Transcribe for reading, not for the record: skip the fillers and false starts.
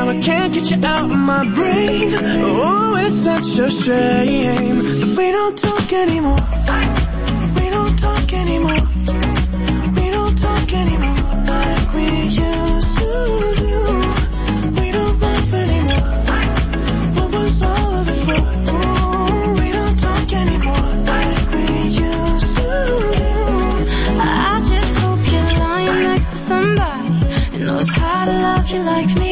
I can't get you out of my brain. Oh, it's such a shame that we don't talk anymore. We don't talk anymore. We don't talk anymore like we used to do. We don't laugh anymore. What was all of it for? Oh, we don't talk anymore like we used to do. I just hope you're lying next to somebody who knows how to love you like me.